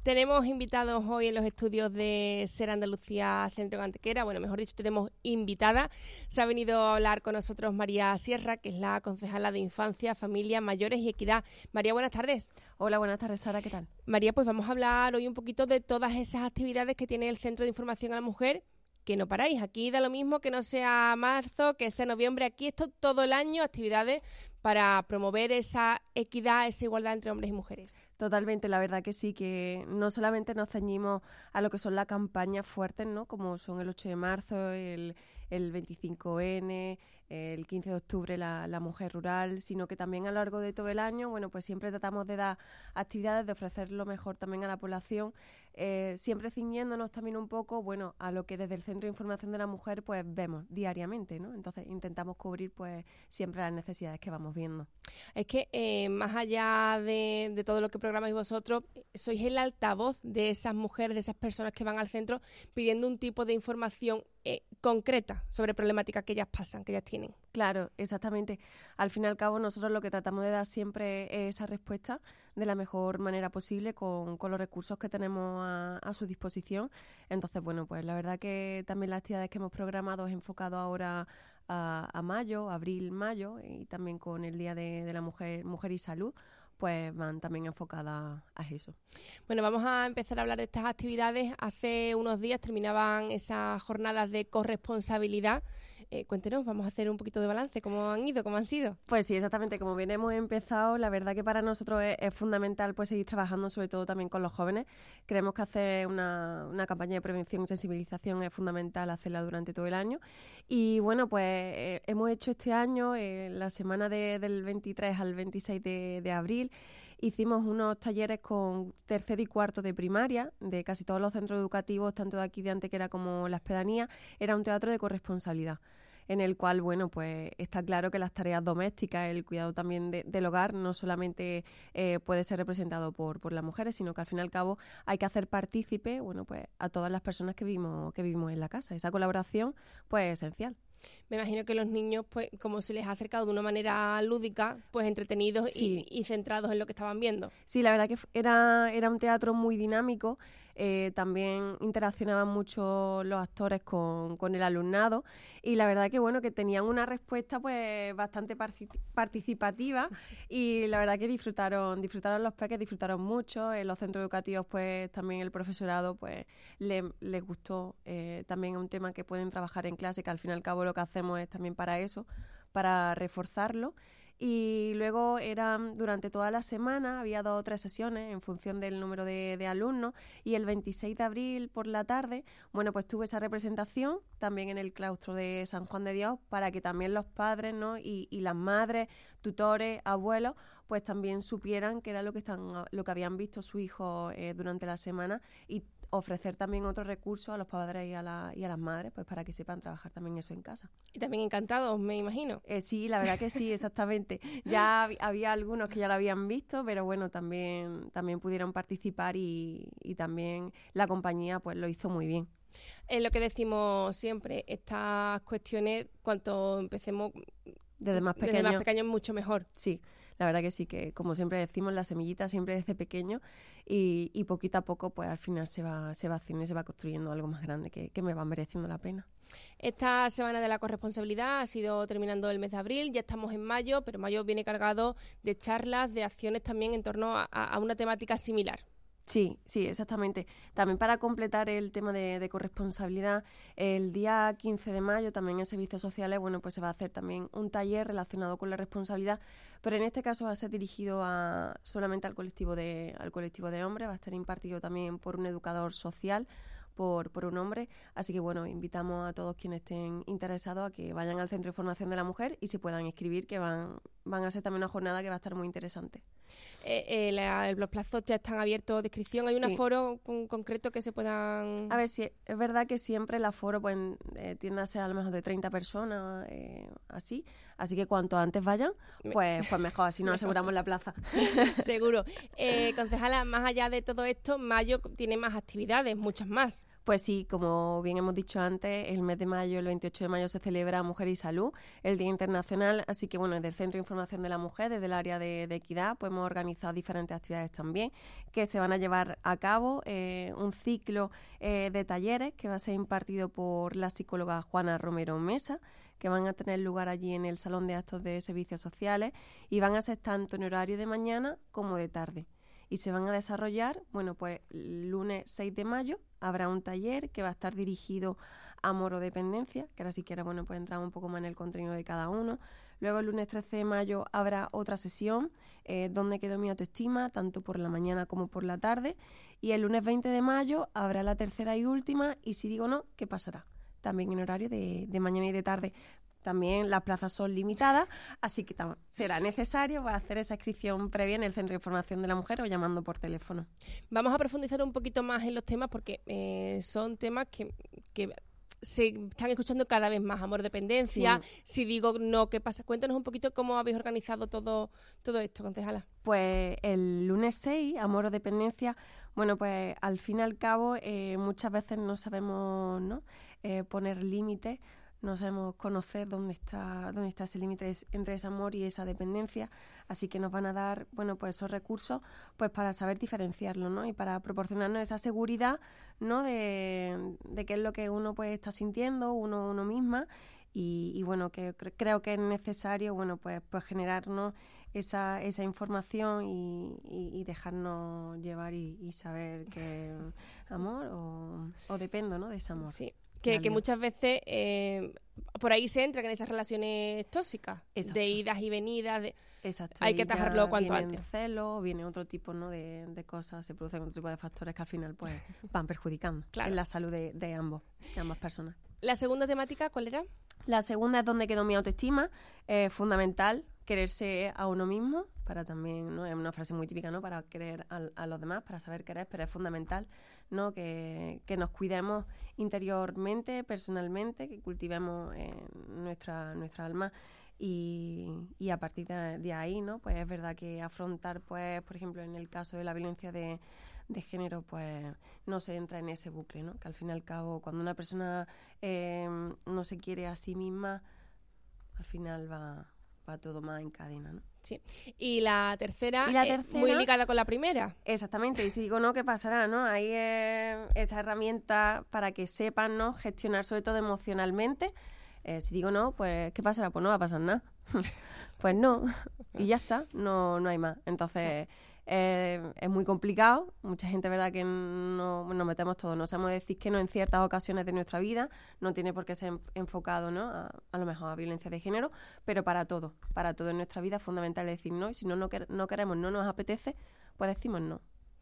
Tenemos invitados hoy en los estudios de Ser Andalucía Centro de Antequera. Bueno, mejor dicho, tenemos invitada. Se ha venido a hablar con nosotros María Sierra, que es la concejala de Infancia, Familia, Mayores y Equidad. María, buenas tardes. Hola, buenas tardes, Sara, ¿qué tal? María, pues vamos a hablar hoy un poquito de todas esas actividades que tiene el Centro de Información a la Mujer, que no paráis. Aquí da lo mismo que no sea marzo, que sea noviembre. Aquí esto todo el año, actividades para promover esa equidad, esa igualdad entre hombres y mujeres. Totalmente, la verdad que sí, que no solamente nos ceñimos a lo que son las campañas fuertes, ¿no? Como son el 8 de marzo, el 25N, el 15 de octubre la mujer rural, sino que también a lo largo de todo el año, bueno, pues siempre tratamos de dar actividades, de ofrecer lo mejor también a la población, siempre ciñéndonos también un poco, bueno, a lo que desde el Centro de Información de la Mujer pues vemos diariamente, ¿no? Entonces intentamos cubrir pues siempre las necesidades que vamos viendo. Es que más allá de todo lo que programáis vosotros, sois el altavoz de esas mujeres, de esas personas que van al centro pidiendo un tipo de información concreta sobre problemáticas que ellas pasan, que ellas tienen. Claro, exactamente. Al fin y al cabo, nosotros lo que tratamos de dar siempre es esa respuesta de la mejor manera posible con los recursos que tenemos a su disposición. Entonces, bueno, pues la verdad que también las actividades que hemos programado es enfocado ahora a mayo, abril, mayo, y también con el Día de la Mujer y Salud, pues van también enfocadas a eso. Bueno, vamos a empezar a hablar de estas actividades. Hace unos días terminaban esas jornadas de corresponsabilidad. Cuéntenos, vamos a hacer un poquito de balance. ¿Cómo han ido? ¿Cómo han sido? Pues sí, exactamente. Como bien hemos empezado, la verdad que para nosotros es fundamental pues seguir trabajando, sobre todo también con los jóvenes. Creemos que hacer una campaña de prevención y sensibilización es fundamental hacerla durante todo el año. Y bueno, pues hemos hecho este año, la semana del 23 al 26 de abril, hicimos unos talleres con tercero y cuarto de primaria de casi todos los centros educativos, tanto de aquí de Antequera como las pedanías. Era un teatro de corresponsabilidad, en el cual, bueno, pues está claro que las tareas domésticas, el cuidado también del hogar, no solamente puede ser representado por las mujeres, sino que al fin y al cabo hay que hacer partícipe, bueno, pues a todas las personas que vivimos en la casa. Esa colaboración, pues, es esencial. Me imagino que los niños, pues, como se les ha acercado de una manera lúdica, pues entretenidos sí. y centrados en lo que estaban viendo. Sí, la verdad que era un teatro muy dinámico. También interaccionaban mucho los actores con el alumnado, y la verdad que bueno, que tenían una respuesta pues bastante participativa, y la verdad que disfrutaron los peques, disfrutaron mucho. En los centros educativos pues también el profesorado pues les gustó. También un tema que pueden trabajar en clase, que al fin y al cabo lo que hacemos es también para eso, para reforzarlo. Y luego durante toda la semana, había 2 o 3 sesiones en función del número de alumnos, y el 26 de abril por la tarde, bueno, pues tuve esa representación también en el claustro de San Juan de Dios, para que también los padres, ¿no? y las madres, tutores, abuelos, pues también supieran qué era lo que habían visto sus hijos durante la semana, y ofrecer también otros recursos a los padres y a las madres, pues para que sepan trabajar también eso en casa. Y también encantados, me imagino. Sí, la verdad que sí, exactamente. Ya había algunos que ya lo habían visto, pero bueno, también pudieron participar, y también la compañía pues lo hizo muy bien. Es lo que decimos siempre, estas cuestiones, cuanto empecemos desde más pequeños, mucho mejor. Sí, la verdad que sí, que como siempre decimos, la semillita siempre desde pequeño, y poquito a poco pues al final se va haciendo y se va construyendo algo más grande que me va mereciendo la pena. Esta semana de la corresponsabilidad ha sido terminando el mes de abril, ya estamos en mayo, pero mayo viene cargado de charlas, de acciones también en torno a una temática similar. Sí, exactamente. También para completar el tema de corresponsabilidad, el día 15 de mayo también en Servicios Sociales, bueno, pues se va a hacer también un taller relacionado con la responsabilidad, pero en este caso va a ser dirigido solamente al colectivo de hombres. Va a estar impartido también por un educador social, por un hombre. Así que bueno, invitamos a todos quienes estén interesados a que vayan al Centro de Formación de la Mujer y se puedan inscribir, que van a ser también una jornada que va a estar muy interesante. Los plazos ya están abiertos de inscripción. ¿Hay un aforo concreto que se puedan...? A ver, sí, es verdad que siempre el aforo pues, tiende a ser a lo mejor de 30 personas, así que cuanto antes vayan, pues mejor, así nos aseguramos la plaza. Seguro. Concejala, más allá de todo esto, mayo tiene más actividades, muchas más. Pues sí, como bien hemos dicho antes, el mes de mayo, el 28 de mayo, se celebra Mujer y Salud, el Día Internacional. Así que, bueno, desde el Centro de Información de la Mujer, desde el área de equidad, pues hemos organizado diferentes actividades también que se van a llevar a cabo. Un ciclo de talleres que va a ser impartido por la psicóloga Juana Romero Mesa, que van a tener lugar allí en el Salón de Actos de Servicios Sociales y van a ser tanto en horario de mañana como de tarde. Y se van a desarrollar, bueno, pues el lunes 6 de mayo habrá un taller que va a estar dirigido a amor o dependencia, que ahora si quieres, bueno, pues entramos un poco más en el contenido de cada uno. Luego el lunes 13 de mayo habrá otra sesión, donde quedó mi autoestima, tanto por la mañana como por la tarde. Y el lunes 20 de mayo habrá la tercera y última, y si digo no, ¿qué pasará? También en horario de mañana y de tarde. También las plazas son limitadas, así que será necesario hacer esa inscripción previa en el Centro de Información de la Mujer o llamando por teléfono. Vamos a profundizar un poquito más en los temas porque son temas que se están escuchando cada vez más. Amor, dependencia, sí. Si digo no, ¿qué pasa? Cuéntanos un poquito cómo habéis organizado todo esto, concejala. Pues el lunes 6, amor o dependencia, bueno, pues al fin y al cabo muchas veces no sabemos, ¿no? Poner límites. No sabemos conocer dónde está ese límite entre ese amor y esa dependencia, así que nos van a dar, bueno, pues esos recursos, pues para saber diferenciarlo, ¿no? Y para proporcionarnos esa seguridad, ¿no? De qué es lo que uno pues está sintiendo, uno misma, y bueno, que creo que es necesario, bueno, pues generarnos esa información y dejarnos llevar y saber que amor o dependo, ¿no? De ese amor. Sí. Que muchas veces por ahí se entran en esas relaciones tóxicas. Exacto. De idas y venidas. Exacto. Hay que atajarlo cuanto antes. Viene celos, viene otro tipo, ¿no? de cosas, se producen otro tipo de factores que al final pues van perjudicando en la salud de ambas personas. ¿La segunda temática cuál era? La segunda es donde quedó mi autoestima. Fundamental, quererse a uno mismo, para también, ¿no? Es una frase muy típica, ¿no? Para querer a los demás, para saber querer, pero es fundamental, ¿no? Que nos cuidemos interiormente, personalmente, que cultivemos nuestra alma y a partir de ahí, ¿no? Pues es verdad que afrontar, pues, por ejemplo, en el caso de la violencia de género, pues no se entra en ese bucle, ¿no? Que al fin y al cabo, cuando una persona no se quiere a sí misma, al final va todo más en cadena, ¿no? Sí. Y la tercera muy ligada con la primera. Exactamente. Y si digo no, ¿qué pasará, no? Ahí esa herramienta para que sepan, ¿no? Gestionar sobre todo emocionalmente. Si digo no, pues ¿qué pasará? Pues no va a pasar nada. Pues no. Y ya está. No hay más. Entonces es muy complicado. Mucha gente, verdad, que nos metemos todo. No sabemos decir que no en ciertas ocasiones de nuestra vida. No tiene por qué ser enfocado, ¿no? A lo mejor a violencia de género, pero para todo en nuestra vida es fundamental decir no. Y si no queremos, no nos apetece, pues decimos no.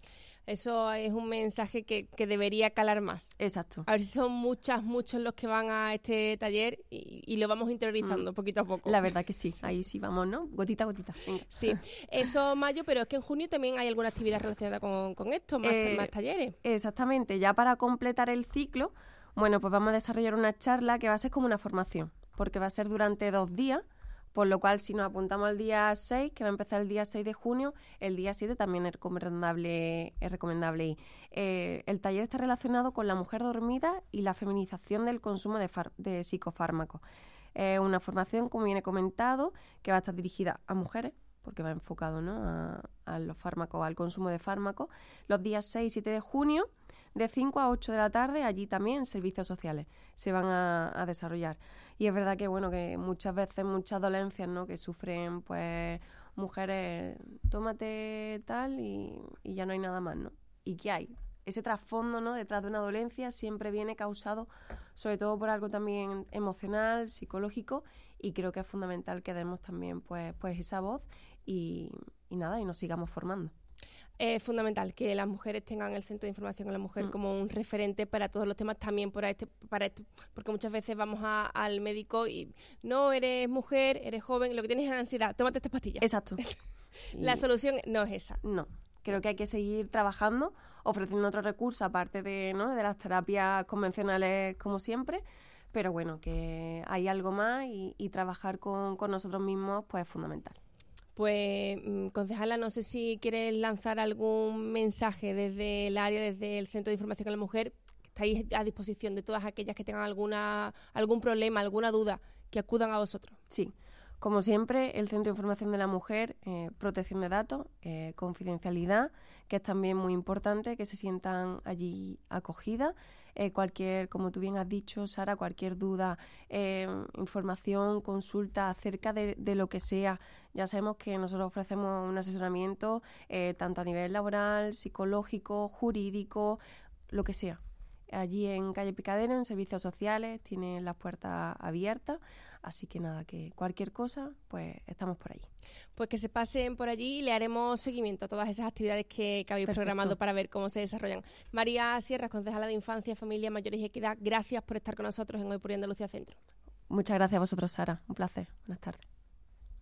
Eso es un mensaje que debería calar más. Exacto. A ver si son muchos los que van a este taller y lo vamos interiorizando poquito a poco. La verdad que sí. Ahí sí vamos, ¿no? Gotita a gotita. Venga. Sí. Eso mayo, pero es que en junio también hay alguna actividad relacionada con esto, más talleres. Exactamente. Ya para completar el ciclo, bueno, pues vamos a desarrollar una charla que va a ser como una formación, porque va a ser durante 2 días. Por lo cual, si nos apuntamos al día 6, que va a empezar el día 6 de junio, el día 7 también es recomendable ir. El taller está relacionado con la mujer dormida y la feminización del consumo de psicofármacos. Una formación, como viene comentado, que va a estar dirigida a mujeres, porque va enfocado, ¿no? a los fármacos, al consumo de fármacos, los días 6 y 7 de junio, de 5 a 8 de la tarde, allí también servicios sociales se van a desarrollar. Y es verdad que, bueno, que muchas veces, muchas dolencias, ¿no? Que sufren, pues, mujeres, tómate tal y ya no hay nada más, ¿no? ¿Y qué hay? Ese trasfondo, ¿no? Detrás de una dolencia siempre viene causado, sobre todo por algo también emocional, psicológico, y creo que es fundamental que demos también, pues esa voz y nos sigamos formando. Es fundamental que las mujeres tengan el Centro de Información a la Mujer como un referente para todos los temas, también para este, porque muchas veces vamos al médico y no, eres mujer, eres joven, lo que tienes es ansiedad, tómate estas pastillas. Exacto. La solución no es esa. No, creo que hay que seguir trabajando, ofreciendo otros recursos aparte de las terapias convencionales como siempre, pero bueno, que hay algo más y trabajar con nosotros mismos pues es fundamental. Pues, concejala, no sé si quieres lanzar algún mensaje desde el área, desde el Centro de Información a la Mujer. estáis a disposición de todas aquellas que tengan algún problema, alguna duda, que acudan a vosotros. Sí. Como siempre, el Centro de Información de la Mujer, protección de datos, confidencialidad, que es también muy importante, que se sientan allí acogidas. Como tú bien has dicho, Sara, cualquier duda, información, consulta acerca de lo que sea. Ya sabemos que nosotros ofrecemos un asesoramiento tanto a nivel laboral, psicológico, jurídico, lo que sea. Allí en calle Picadero, en Servicios Sociales, tienen las puertas abiertas. Así que nada, que cualquier cosa, pues estamos por ahí. Pues que se pasen por allí y le haremos seguimiento a todas esas actividades que habéis programado para ver cómo se desarrollan. María Sierra, concejala de Infancia, Familia, Mayores y Equidad, gracias por estar con nosotros en Hoy por Andalucía Centro. Muchas gracias a vosotros, Sara. Un placer. Buenas tardes.